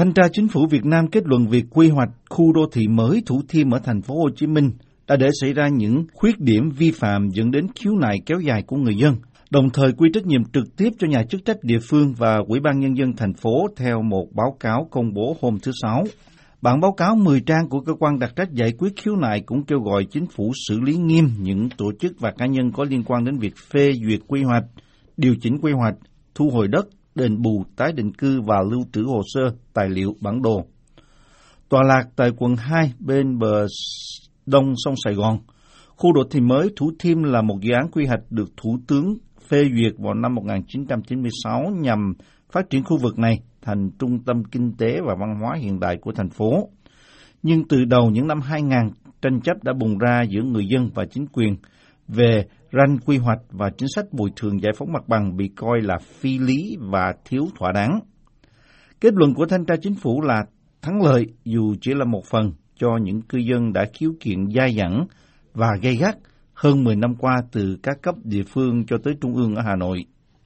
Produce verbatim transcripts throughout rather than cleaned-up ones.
Thanh tra Chính phủ Việt Nam kết luận việc quy hoạch khu đô thị mới Thủ Thiêm ở thành phố Hồ Chí Minh đã để xảy ra những khuyết điểm vi phạm dẫn đến khiếu nại kéo dài của người dân, đồng thời quy trách nhiệm trực tiếp cho nhà chức trách địa phương và Ủy ban Nhân dân thành phố theo một báo cáo công bố hôm thứ Sáu. Bản báo cáo mười trang của cơ quan đặc trách giải quyết khiếu nại cũng kêu gọi chính phủ xử lý nghiêm những tổ chức và cá nhân có liên quan đến việc phê duyệt quy hoạch, điều chỉnh quy hoạch, thu hồi đất, đền bù, tái định cư và lưu trữ hồ sơ, tài liệu, bản đồ. Tọa lạc tại quận hai bên bờ đông sông Sài Gòn, khu đô thị mới Thủ Thiêm là một dự án quy hoạch được Thủ tướng phê duyệt vào năm một nghìn chín trăm chín mươi sáu nhằm phát triển khu vực này thành trung tâm kinh tế và văn hóa hiện đại của thành phố. Nhưng từ đầu những năm hai nghìn, tranh chấp đã bùng ra giữa người dân và chính quyền về ranh quy hoạch và chính sách bồi thường giải phóng mặt bằng bị coi là phi lý và thiếu thỏa đáng. Kết luận của Thanh tra Chính phủ là thắng lợi dù chỉ là một phần cho những cư dân đã khiếu kiện dai dẳng và gay gắt hơn mười năm qua từ các cấp địa phương cho tới trung ương ở Hà Nội.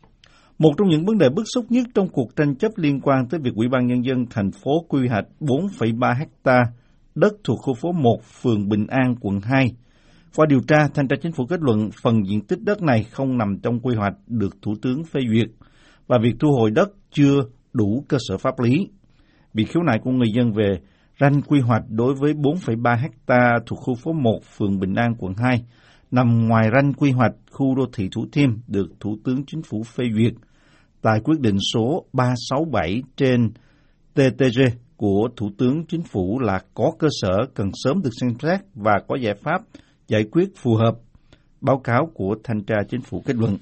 Một trong những vấn đề bức xúc nhất trong cuộc tranh chấp liên quan tới việc Ủy ban Nhân dân thành phố quy hoạch bốn phẩy ba ha đất thuộc khu phố một, phường Bình An, quận hai. Qua điều tra, Thanh tra Chính phủ kết luận phần diện tích đất này không nằm trong quy hoạch được Thủ tướng phê duyệt và việc thu hồi đất chưa đủ cơ sở pháp lý. Việc khiếu nại của người dân về ranh quy hoạch đối với bốn phẩy ba ha thuộc khu phố một, phường Bình An, quận hai nằm ngoài ranh quy hoạch khu đô thị Thủ Thiêm được Thủ tướng Chính phủ phê duyệt tại quyết định số ba sáu bảy trên T T G của Thủ tướng Chính phủ là có cơ sở cần sớm được xem xét và có giải pháp giải quyết phù hợp. Báo cáo của Thanh tra Chính phủ kết luận.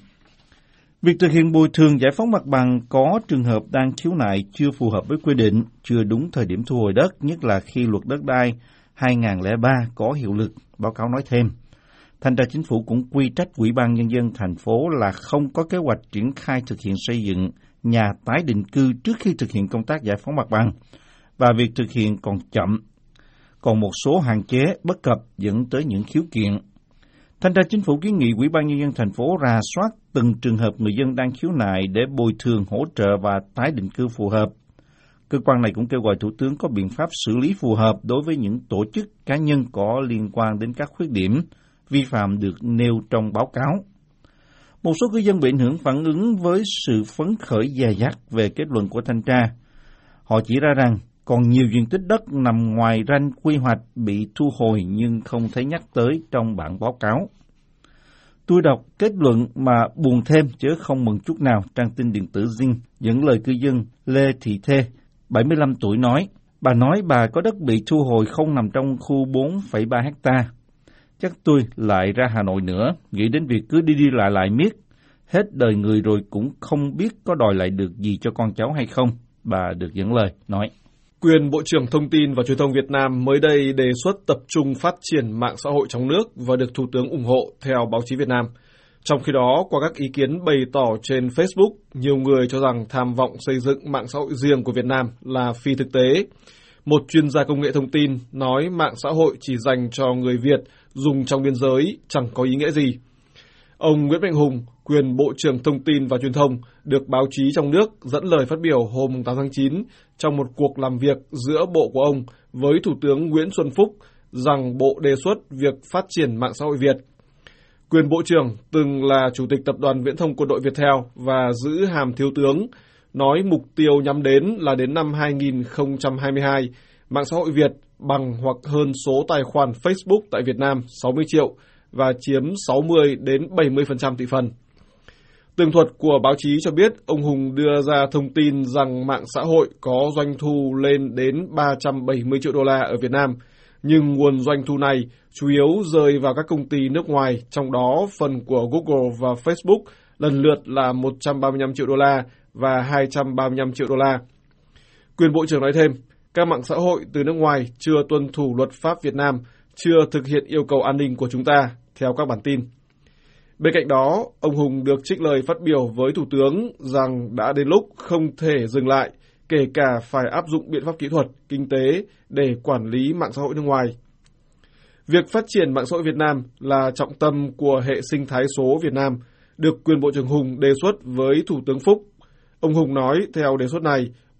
Việc thực hiện bồi thường giải phóng mặt bằng có trường hợp đang khiếu nại chưa phù hợp với quy định, chưa đúng thời điểm thu hồi đất, nhất là khi luật đất đai hai nghìn không trăm lẻ ba có hiệu lực, báo cáo nói thêm. Thanh tra Chính phủ cũng quy trách Ủy ban Nhân dân thành phố là không có kế hoạch triển khai thực hiện xây dựng nhà tái định cư trước khi thực hiện công tác giải phóng mặt bằng, và việc thực hiện còn chậm, còn một số hạn chế bất cập dẫn tới những khiếu kiện. Thanh tra Chính phủ kiến nghị Ủy ban Nhân dân thành phố rà soát từng trường hợp người dân đang khiếu nại để bồi thường, hỗ trợ và tái định cư phù hợp. Cơ quan này cũng kêu gọi Thủ tướng có biện pháp xử lý phù hợp đối với những tổ chức cá nhân có liên quan đến các khuyết điểm vi phạm được nêu trong báo cáo. Một số cư dân bị ảnh hưởng phản ứng với sự phấn khởi dè dặt về kết luận của thanh tra. Họ chỉ ra rằng còn nhiều diện tích đất nằm ngoài ranh quy hoạch bị thu hồi nhưng không thấy nhắc tới trong bản báo cáo. Tôi đọc kết luận mà buồn thêm chứ không mừng chút nào. Trang tin điện tử Zing dẫn lời cư dân Lê Thị Thê, bảy mươi lăm tuổi nói, bà nói bà có đất bị thu hồi không nằm trong khu bốn phẩy ba ha. Chắc tôi lại ra Hà Nội nữa, nghĩ đến việc cứ đi đi lại lại miết, hết đời người rồi cũng không biết có đòi lại được gì cho con cháu hay không, bà được dẫn lời nói. Quyền Bộ trưởng Thông tin và Truyền thông Việt Nam mới đây đề xuất tập trung phát triển mạng xã hội trong nước và được Thủ tướng ủng hộ theo báo chí Việt Nam. Trong khi đó, qua các ý kiến bày tỏ trên Facebook, nhiều người cho rằng tham vọng xây dựng mạng xã hội riêng của Việt Nam là phi thực tế. Một chuyên gia công nghệ thông tin nói mạng xã hội chỉ dành cho người Việt dùng trong biên giới chẳng có ý nghĩa gì. Ông Nguyễn Mạnh Hùng, quyền Bộ trưởng Thông tin và Truyền thông, được báo chí trong nước dẫn lời phát biểu hôm tám tháng chín trong một cuộc làm việc giữa Bộ của ông với Thủ tướng Nguyễn Xuân Phúc rằng Bộ đề xuất việc phát triển mạng xã hội Việt. Quyền Bộ trưởng từng là Chủ tịch Tập đoàn Viễn thông Quân đội Viettel và giữ hàm thiếu tướng, nói mục tiêu nhắm đến là đến năm hai nghìn không trăm hai mươi hai, mạng xã hội Việt bằng hoặc hơn số tài khoản Facebook tại Việt Nam sáu mươi triệu và chiếm sáu mươi đến bảy mươi phần trăm thị phần. Tường thuật của báo chí cho biết ông Hùng đưa ra thông tin rằng mạng xã hội có doanh thu lên đến ba trăm bảy mươi triệu đô la ở Việt Nam, nhưng nguồn doanh thu này chủ yếu rơi vào các công ty nước ngoài, trong đó phần của Google và Facebook lần lượt là một trăm ba mươi lăm triệu đô la và hai trăm ba mươi lăm triệu đô la. Quyền Bộ trưởng nói thêm, các mạng xã hội từ nước ngoài chưa tuân thủ luật pháp Việt Nam, chưa thực hiện yêu cầu an ninh của chúng ta, theo các bản tin. Bên cạnh đó, ông Hùng được trích lời phát biểu với Thủ tướng rằng đã đến lúc không thể dừng lại, kể cả phải áp dụng biện pháp kỹ thuật, kinh tế để quản lý mạng xã hội nước ngoài. Việc phát triển mạng xã hội Việt Nam là trọng tâm của hệ sinh thái số Việt Nam, được quyền Bộ trưởng Hùng đề xuất với Thủ tướng Phúc. Ông Hùng nói theo đề xuất này,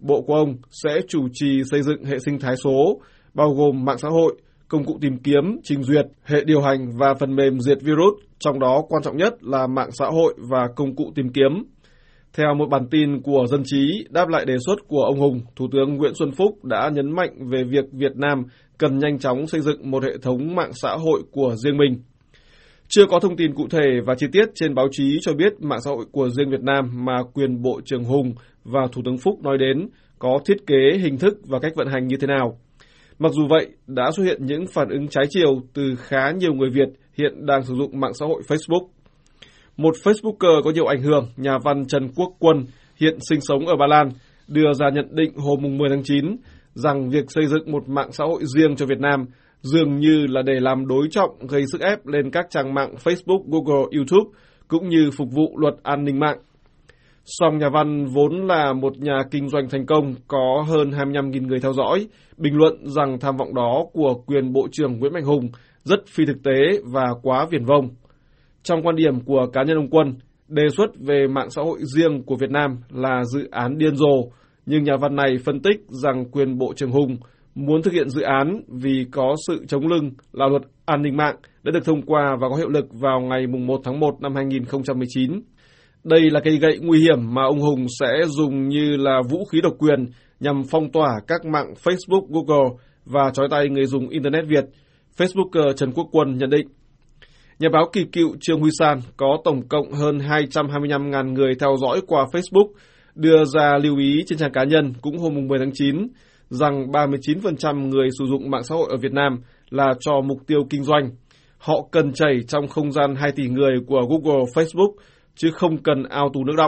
bộ của ông sẽ chủ trì xây dựng hệ sinh thái số, bao gồm mạng xã hội, công cụ tìm kiếm, trình duyệt, hệ điều hành và phần mềm diệt virus, trong đó quan trọng nhất là mạng xã hội và công cụ tìm kiếm. Theo một bản tin của Dân trí, đáp lại đề xuất của ông Hùng, Thủ tướng Nguyễn Xuân Phúc đã nhấn mạnh về việc Việt Nam cần nhanh chóng xây dựng một hệ thống mạng xã hội của riêng mình. Chưa có thông tin cụ thể và chi tiết trên báo chí cho biết mạng xã hội của riêng Việt Nam mà quyền Bộ trưởng Hùng và Thủ tướng Phúc nói đến có thiết kế, hình thức và cách vận hành như thế nào. Mặc dù vậy, đã xuất hiện những phản ứng trái chiều từ khá nhiều người Việt hiện đang sử dụng mạng xã hội Facebook. Một Facebooker có nhiều ảnh hưởng, nhà văn Trần Quốc Quân, hiện sinh sống ở Ba Lan, đưa ra nhận định hôm mười tháng chín rằng việc xây dựng một mạng xã hội riêng cho Việt Nam dường như là để làm đối trọng gây sức ép lên các trang mạng Facebook, Google, YouTube, cũng như phục vụ luật an ninh mạng. Song nhà văn vốn là một nhà kinh doanh thành công có hơn hai mươi lăm nghìn người theo dõi, bình luận rằng tham vọng đó của quyền Bộ trưởng Nguyễn Mạnh Hùng rất phi thực tế và quá viển vông. Trong quan điểm của cá nhân ông Quân, đề xuất về mạng xã hội riêng của Việt Nam là dự án điên rồ, nhưng nhà văn này phân tích rằng quyền Bộ trưởng Hùng muốn thực hiện dự án vì có sự chống lưng là luật an ninh mạng đã được thông qua và có hiệu lực vào ngày mùng một tháng một năm hai nghìn không trăm mười chín. Đây là cây gậy nguy hiểm mà ông Hùng sẽ dùng như là vũ khí độc quyền nhằm phong tỏa các mạng Facebook, Google và trói tay người dùng Internet Việt, Facebooker Trần Quốc Quân nhận định. Nhà báo kỳ cựu Trương Huy San có tổng cộng hơn hai trăm hai mươi lăm nghìn người theo dõi qua Facebook, đưa ra lưu ý trên trang cá nhân cũng hôm mười tháng chín rằng ba mươi chín phần trăm người sử dụng mạng xã hội ở Việt Nam là cho mục tiêu kinh doanh. Họ cần chảy trong không gian hai tỷ người của Google, Facebook, chứ không cần ao tù nước đọng.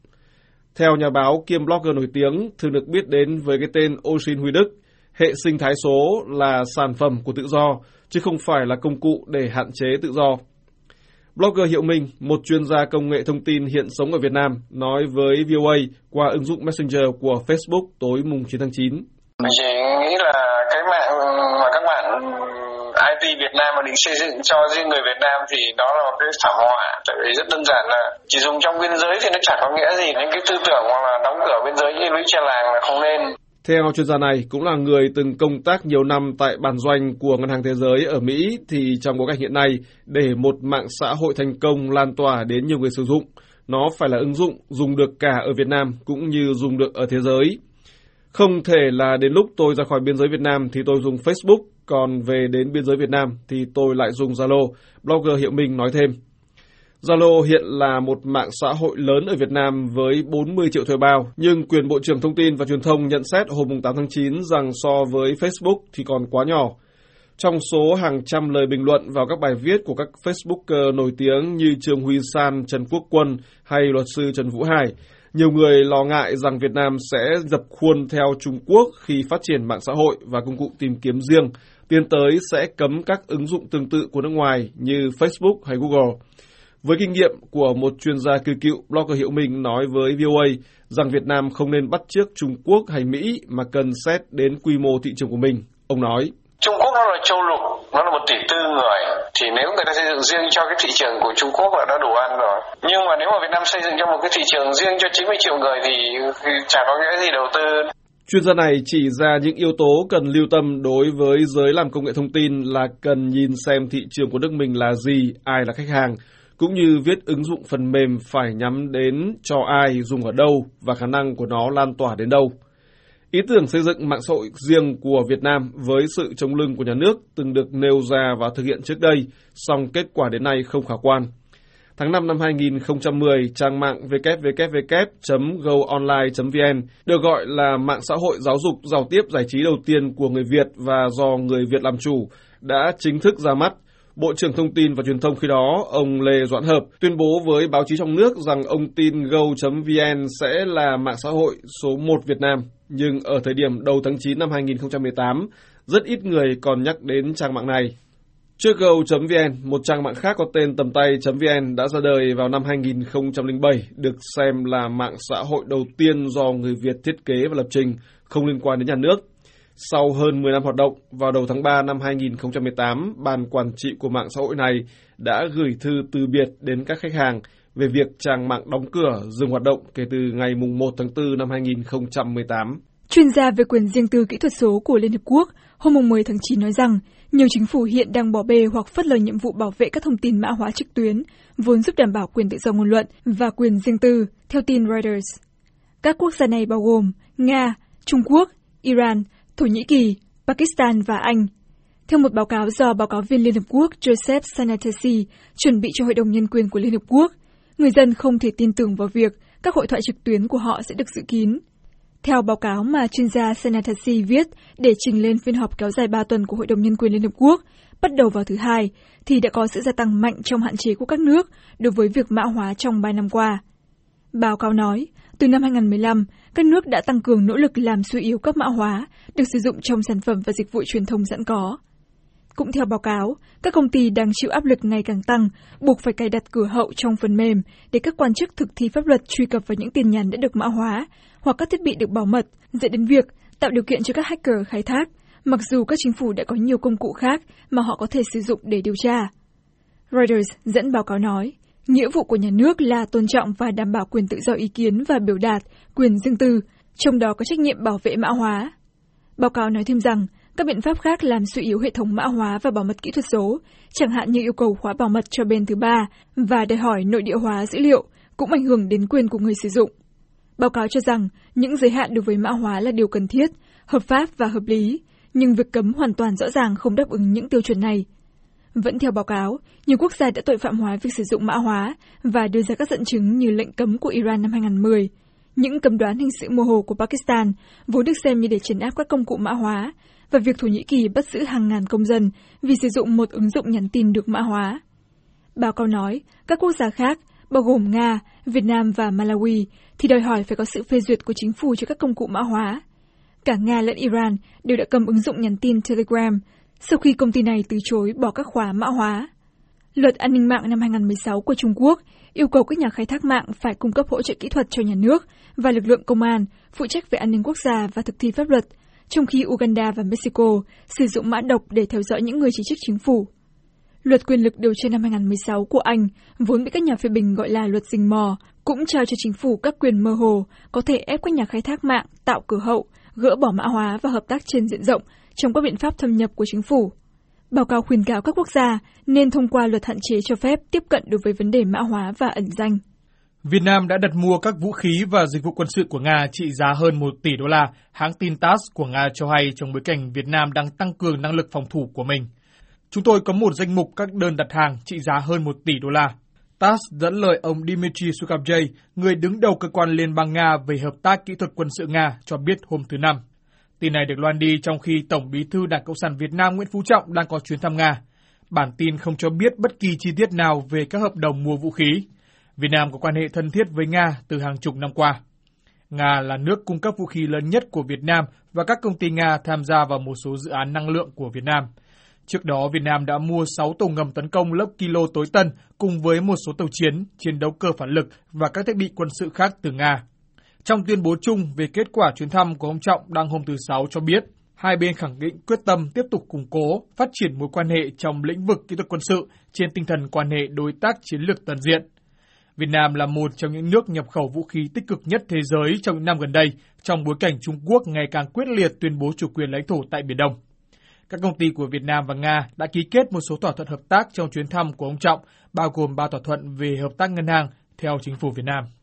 Theo nhà báo kiêm blogger nổi tiếng, thường được biết đến với cái tên Osin Huy Đức, hệ sinh thái số là sản phẩm của tự do, chứ không phải là công cụ để hạn chế tự do. Blogger Hiệu Minh, một chuyên gia công nghệ thông tin hiện sống ở Việt Nam, nói với vê o a qua ứng dụng Messenger của Facebook tối mùng chín tháng chín. Mình chỉ nghĩ là cái mạng mà các bạn i tê Việt Nam mà định xây dựng cho riêng người Việt Nam thì đó là một cái thảm họa. Tại vì rất đơn giản là chỉ dùng trong biên giới thì nó chẳng có nghĩa gì. Những cái tư tưởng hoặc là đóng cửa biên giới như lũy tre làng là không nên. Theo chuyên gia này, cũng là người từng công tác nhiều năm tại bản doanh của Ngân hàng Thế giới ở Mỹ, thì trong bối cảnh hiện nay, để một mạng xã hội thành công lan tỏa đến nhiều người sử dụng, nó phải là ứng dụng dùng được cả ở Việt Nam cũng như dùng được ở thế giới. Không thể là đến lúc tôi ra khỏi biên giới Việt Nam thì tôi dùng Facebook, còn về đến biên giới Việt Nam thì tôi lại dùng Zalo, blogger Hiệu Minh nói thêm. Zalo hiện là một mạng xã hội lớn ở Việt Nam với bốn mươi triệu thuê bao, nhưng quyền Bộ trưởng Thông tin và Truyền thông nhận xét hôm tám tháng chín rằng so với Facebook thì còn quá nhỏ. Trong số hàng trăm lời bình luận vào các bài viết của các Facebooker nổi tiếng như Trương Huy San, Trần Quốc Quân hay luật sư Trần Vũ Hải, nhiều người lo ngại rằng Việt Nam sẽ dập khuôn theo Trung Quốc khi phát triển mạng xã hội và công cụ tìm kiếm riêng, tiến tới sẽ cấm các ứng dụng tương tự của nước ngoài như Facebook hay Google. Với kinh nghiệm của một chuyên gia kỳ cựu, blogger Hiệu Minh nói với vê o a rằng Việt Nam không nên bắt chước Trung Quốc hay Mỹ mà cần xét đến quy mô thị trường của mình. Ông nói, Trung Quốc nó là châu lục, nó là một tỷ tư người, thì nếu người ta xây dựng riêng cho cái thị trường của Trung Quốc là đã đủ ăn rồi. Nhưng mà nếu mà Việt Nam xây dựng cho một cái thị trường riêng cho chín mươi triệu người thì, thì chả có nghĩa gì đầu tư. Chuyên gia này chỉ ra những yếu tố cần lưu tâm đối với giới làm công nghệ thông tin là cần nhìn xem thị trường của nước mình là gì, ai là khách hàng, cũng như viết ứng dụng phần mềm phải nhắm đến cho ai, dùng ở đâu và khả năng của nó lan tỏa đến đâu. Ý tưởng xây dựng mạng xã hội riêng của Việt Nam với sự chống lưng của nhà nước từng được nêu ra và thực hiện trước đây, song kết quả đến nay không khả quan. Tháng năm năm hai nghìn không trăm mười, trang mạng w w w chấm go online chấm v n được gọi là mạng xã hội giáo dục giao tiếp giải trí đầu tiên của người Việt và do người Việt làm chủ, đã chính thức ra mắt. Bộ trưởng Thông tin và Truyền thông khi đó, ông Lê Doãn Hợp, tuyên bố với báo chí trong nước rằng ông tin go chấm v n sẽ là mạng xã hội số một Việt Nam. Nhưng ở thời điểm đầu tháng chín năm hai nghìn không trăm mười tám, rất ít người còn nhắc đến trang mạng này. Trước go chấm v n, một trang mạng khác có tên tầm tay chấm v n đã ra đời vào năm hai nghìn không trăm lẻ bảy, được xem là mạng xã hội đầu tiên do người Việt thiết kế và lập trình, không liên quan đến nhà nước. Sau hơn mười năm hoạt động, vào đầu tháng ba năm hai nghìn không trăm mười tám, ban quản trị của mạng xã hội này đã gửi thư từ biệt đến các khách hàng về việc trang mạng đóng cửa, dừng hoạt động kể từ ngày mùng một tháng tư năm hai nghìn không trăm mười tám. Chuyên gia về quyền riêng tư kỹ thuật số của Liên Hợp Quốc hôm mười tháng chín nói rằng nhiều chính phủ hiện đang bỏ bê hoặc phớt lờ nhiệm vụ bảo vệ các thông tin mã hóa trực tuyến, vốn giúp đảm bảo quyền tự do ngôn luận và quyền riêng tư, theo tin Reuters. Các quốc gia này bao gồm Nga, Trung Quốc, Iran, Thổ Nhĩ Kỳ, Pakistan và Anh. Theo một báo cáo do báo cáo viên Liên Hợp Quốc Joseph Sanatesi chuẩn bị cho Hội đồng Nhân quyền của Liên Hợp Quốc, người dân không thể tin tưởng vào việc các hội thoại trực tuyến của họ sẽ được giữ kín. Theo báo cáo mà chuyên gia Sanatesi viết để trình lên phiên họp kéo dài ba tuần của Hội đồng Nhân quyền Liên Hợp Quốc, bắt đầu vào thứ Hai, thì đã có sự gia tăng mạnh trong hạn chế của các nước đối với việc mã hóa trong ba năm qua. Báo cáo nói, từ năm hai nghìn không trăm mười lăm, các nước đã tăng cường nỗ lực làm suy yếu các mã hóa được sử dụng trong sản phẩm và dịch vụ truyền thông sẵn có. Cũng theo báo cáo, các công ty đang chịu áp lực ngày càng tăng, buộc phải cài đặt cửa hậu trong phần mềm để các quan chức thực thi pháp luật truy cập vào những tin nhắn đã được mã hóa hoặc các thiết bị được bảo mật, dẫn đến việc tạo điều kiện cho các hacker khai thác, mặc dù các chính phủ đã có nhiều công cụ khác mà họ có thể sử dụng để điều tra. Reuters dẫn báo cáo nói, nghĩa vụ của nhà nước là tôn trọng và đảm bảo quyền tự do ý kiến và biểu đạt, quyền riêng tư, trong đó có trách nhiệm bảo vệ mã hóa. Báo cáo nói thêm rằng, các biện pháp khác làm suy yếu hệ thống mã hóa và bảo mật kỹ thuật số, chẳng hạn như yêu cầu khóa bảo mật cho bên thứ ba và đòi hỏi nội địa hóa dữ liệu, cũng ảnh hưởng đến quyền của người sử dụng. Báo cáo cho rằng, những giới hạn đối với mã hóa là điều cần thiết, hợp pháp và hợp lý, nhưng việc cấm hoàn toàn rõ ràng không đáp ứng những tiêu chuẩn này. Vẫn theo báo cáo, nhiều quốc gia đã tội phạm hóa việc sử dụng mã hóa và đưa ra các dẫn chứng như lệnh cấm của Iran năm hai nghìn không trăm mười, những cấm đoán hình sự mơ hồ của Pakistan vốn được xem như để trấn áp các công cụ mã hóa, và việc Thổ Nhĩ Kỳ bắt giữ hàng ngàn công dân vì sử dụng một ứng dụng nhắn tin được mã hóa. Báo cáo nói, các quốc gia khác, bao gồm Nga, Việt Nam và Malawi, thì đòi hỏi phải có sự phê duyệt của chính phủ cho các công cụ mã hóa. Cả Nga lẫn Iran đều đã cấm ứng dụng nhắn tin Telegram sau khi công ty này từ chối bỏ các khóa mã hóa. Luật an ninh mạng năm hai nghìn không trăm mười sáu của Trung Quốc yêu cầu các nhà khai thác mạng phải cung cấp hỗ trợ kỹ thuật cho nhà nước và lực lượng công an phụ trách về an ninh quốc gia và thực thi pháp luật, trong khi Uganda và Mexico sử dụng mã độc để theo dõi những người chỉ trích chính phủ. Luật quyền lực điều tra năm hai nghìn không trăm mười sáu của Anh, vốn bị các nhà phê bình gọi là luật rình mò, cũng trao cho chính phủ các quyền mơ hồ, có thể ép các nhà khai thác mạng tạo cửa hậu, gỡ bỏ mã hóa và hợp tác trên diện rộng trong các biện pháp thâm nhập của chính phủ. Báo cáo khuyến cáo các quốc gia nên thông qua luật hạn chế cho phép tiếp cận đối với vấn đề mã hóa và ẩn danh. Việt Nam đã đặt mua các vũ khí và dịch vụ quân sự của Nga trị giá hơn một tỷ đô la, hãng tin tát ét của Nga cho hay trong bối cảnh Việt Nam đang tăng cường năng lực phòng thủ của mình. Chúng tôi có một danh mục các đơn đặt hàng trị giá hơn một tỷ đô la. tát ét dẫn lời ông Dmitry Sukhavjay, người đứng đầu cơ quan Liên bang Nga về hợp tác kỹ thuật quân sự Nga, cho biết hôm thứ Năm. Tin này được loan đi trong khi Tổng bí thư Đảng Cộng sản Việt Nam Nguyễn Phú Trọng đang có chuyến thăm Nga. Bản tin không cho biết bất kỳ chi tiết nào về các hợp đồng mua vũ khí. Việt Nam có quan hệ thân thiết với Nga từ hàng chục năm qua. Nga là nước cung cấp vũ khí lớn nhất của Việt Nam và các công ty Nga tham gia vào một số dự án năng lượng của Việt Nam. Trước đó, Việt Nam đã mua sáu tàu ngầm tấn công lớp Kilo tối tân cùng với một số tàu chiến, chiến đấu cơ phản lực và các thiết bị quân sự khác từ Nga. Trong tuyên bố chung về kết quả chuyến thăm của ông Trọng đăng hôm thứ Sáu cho biết, hai bên khẳng định quyết tâm tiếp tục củng cố, phát triển mối quan hệ trong lĩnh vực kỹ thuật quân sự trên tinh thần quan hệ đối tác chiến lược toàn diện. Việt Nam là một trong những nước nhập khẩu vũ khí tích cực nhất thế giới trong những năm gần đây, trong bối cảnh Trung Quốc ngày càng quyết liệt tuyên bố chủ quyền lãnh thổ tại Biển Đông. Các công ty của Việt Nam và Nga đã ký kết một số thỏa thuận hợp tác trong chuyến thăm của ông Trọng, bao gồm ba thỏa thuận về hợp tác ngân hàng theo chính phủ Việt Nam.